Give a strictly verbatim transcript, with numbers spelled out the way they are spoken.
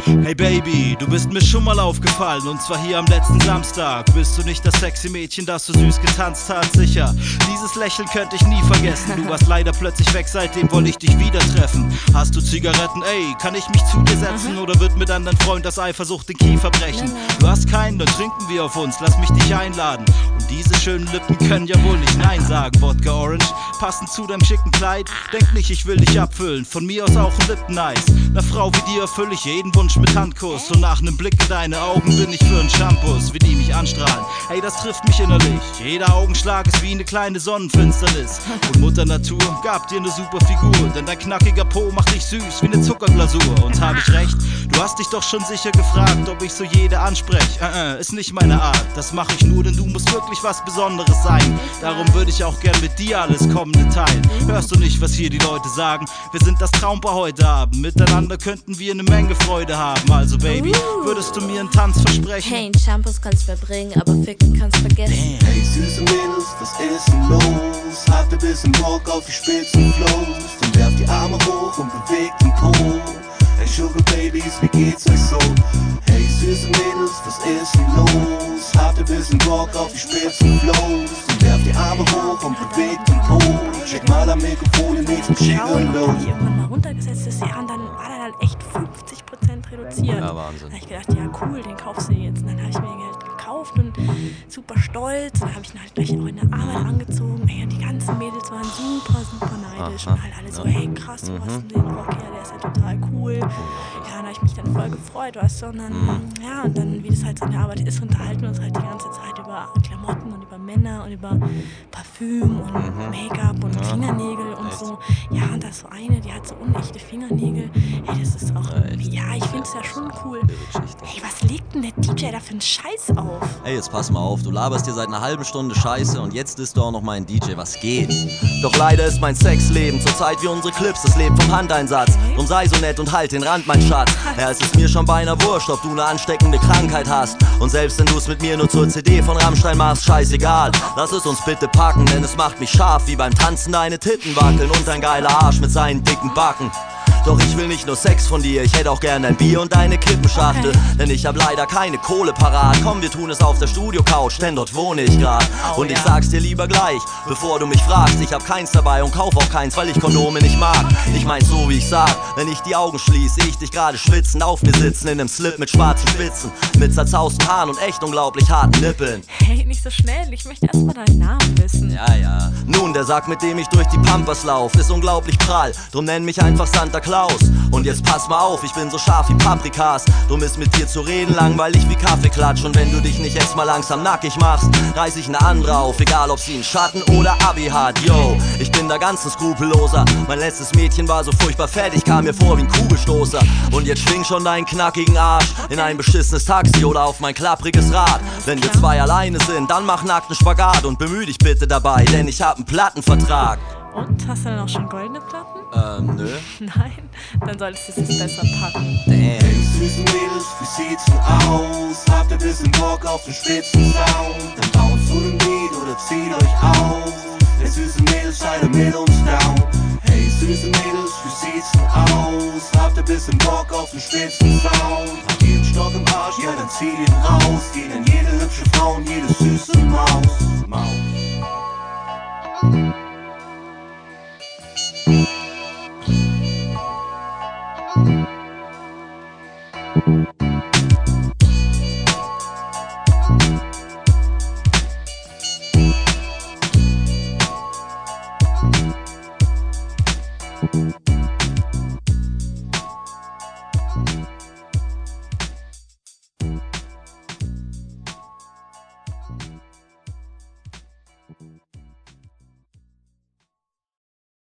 Hey Baby, du bist mir schon mal aufgefallen, und zwar hier am letzten Samstag. Bist du nicht das sexy Mädchen, das so süß getanzt hat? Sicher, dieses Lächeln könnte ich nie vergessen. Du warst leider plötzlich weg, seitdem wollte ich dich wieder treffen. Hast du Zigaretten, ey, kann ich mich zu dir setzen? Oder wird mir dann dein Freund aus Eifersucht den Kiefer brechen? Du hast keinen, dann trinken wir auf uns, lass mich dich einladen. Und diese schönen Lippen können ja wohl nicht Nein sagen. Wodka Orange, passend zu deinem schicken Kleid. Denk nicht, ich will dich abfüllen, von mir aus auch ein Lippen-Nice. Einer Frau wie dir erfülle ich jeden Wunsch mit Handkuss. Und nach nem Blick in deine Augen bin ich für einen Shampoos, wie die mich anstrahlen. Ey, das trifft mich innerlich. Jeder Augenschlag ist wie eine kleine Sonnenfinsternis. Und Mutter Natur gab dir eine super Figur, denn dein knackiger Po macht dich süß wie eine Zuckerglasur. Und hab ich recht? Du hast dich doch schon sicher gefragt, ob ich so jede ansprech. Äh, äh, ist nicht meine Art, das mach ich nur, denn du musst wirklich was Besonderes sein. Darum würde ich auch gern mit dir alles Kommende teilen. Hörst du nicht, was hier die Leute sagen? Wir sind das Traumpaar heute Abend. Miteinander könnten wir eine Menge Freude haben. Also Baby, würdest du mir einen Tanz versprechen? Hey, ein Shampoos kannst verbringen, aber ficken kannst vergessen. Hey süße Mädels, was ist denn los? Habt ihr bisschen Bock auf die spitzen Flows? Dann werft die Arme hoch und bewegt den Po. Hey Sugar Babies, wie geht's euch so? Hey süße Mädels, was ist denn los? Habt ihr bisschen Bock auf die spitzen Flows? Dann werft die Arme hoch und bewegt den Po. Check mal am Mikrofon in diesem Gigolo. Hab ich irgendwann mal runtergesetzt das Jahr und dann war der halt echt fünfzig Prozent reduziert. Ja, Wahnsinn. Da hab ich gedacht, ja cool, den kaufst du jetzt. Und dann habe ich mir den halt gekauft und super stolz. Und dann habe ich ihn halt gleich auch in der Arbeit angezogen. Ey, und die ganzen Mädels waren super, super neidisch. Aha. Und halt alle so, hey krass, du hast den Rock her, der ist ja total cool. Ja, und da habe ich mich dann voll gefreut, weißt du. Und dann, ja, und dann, wie das halt so in der Arbeit ist, unterhalten wir uns halt die ganze Zeit über Klamotten und über Männer und über Parfüm und Make-up und Fingernägel und so. Ja, und da ist so eine, die hat so unechte Fingernägel. Ey, das ist auch irgendwie, ja, ich find's ja schon cool. Ey, was legt denn der D J da für einen Scheiß auf? Ey, jetzt pass mal auf, du laberst dir seit einer halben Stunde Scheiße und jetzt ist du auch noch mein D J, was geht? Doch leider ist mein Sexleben zurzeit wie unsere Clips, das lebt vom Handeinsatz. Drum sei so nett und halt den Rand, mein Schatz. Ja, es ist mir schon beinahe wurscht, ob du eine ansteckende Krankheit hast. Und selbst wenn du's mit mir nur zur C D von Rammstein machst, scheißegal. Lass es uns bitte packen, denn es macht mich scharf, wie beim Tanzen deine Titten wackeln und dein geiler Arsch mit seinen dicken Backen. Doch ich will nicht nur Sex von dir, ich hätte auch gern dein Bier und deine Kippenschachtel. Okay. Denn ich hab leider keine Kohle parat. Komm, wir tun es auf der Studio-Couch, denn dort wohne ich grad. Oh, und ich ja. sag's dir lieber gleich, bevor du mich fragst. Ich hab keins dabei und kauf auch keins, weil ich Kondome nicht mag. Ich mein's so, wie ich sag, wenn ich die Augen schließ, seh ich dich gerade schwitzend auf mir sitzen in nem Slip mit schwarzen Spitzen, mit zerzausten Haaren und echt unglaublich harten Nippeln. Hey, nicht so schnell, ich möchte erstmal deinen Namen wissen. Ja, ja. Nun, der Sack, mit dem ich durch die Pampas lauf, ist unglaublich prall. Drum nenn mich einfach Santa Claus. Und jetzt pass mal auf, ich bin so scharf wie Paprikas. Drum ist mit dir zu reden langweilig wie Kaffeeklatsch. Und wenn du dich nicht jetzt mal langsam nackig machst, reiß ich ne andere auf, egal ob sie einen Schatten oder Abi hat. Yo, ich bin da ganz ein Skrupelloser. Mein letztes Mädchen war so furchtbar fett, ich kam mir vor wie ein Kugelstoßer. Und jetzt schwing schon deinen knackigen Arsch in ein beschissenes Taxi oder auf mein klappriges Rad. Wenn wir zwei alleine sind, dann mach nackten Spagat und bemüh dich bitte dabei, denn ich hab einen Plattenvertrag. Und, hast du denn auch schon goldene Platten? Ähm, nö. Nein, dann solltest du es jetzt besser packen. Damn. Hey süßen Mädels, wie sieht's denn aus? Habt ihr bisschen Bock auf den spitzen Sound? Dann bounce zu dem Beat oder zieht euch auf. Hey süße Mädels, seid mit uns down. Hey süße Mädels, wie sieht's denn aus? Habt ihr bisschen Bock auf den spitzen Sound? Habt ihr einen Stock im Arsch? Ja, dann zieht ihn raus. Geht an jede hübsche Frau und jede süße Maus.